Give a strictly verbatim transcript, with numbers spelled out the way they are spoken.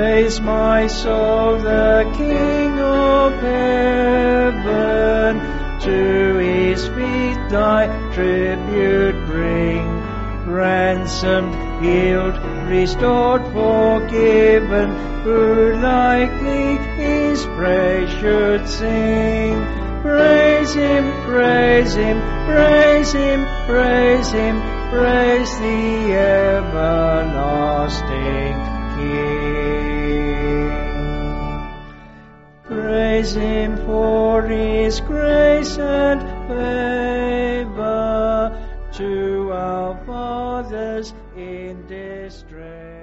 Praise my soul, the King of heaven. To his feet thy tribute bring. Ransomed, healed, restored, forgiven, who likely his praise should sing. Praise him, praise him, praise him, praise him, praise the everlasting King. Praise him for his grace and favor to our fathers in distress.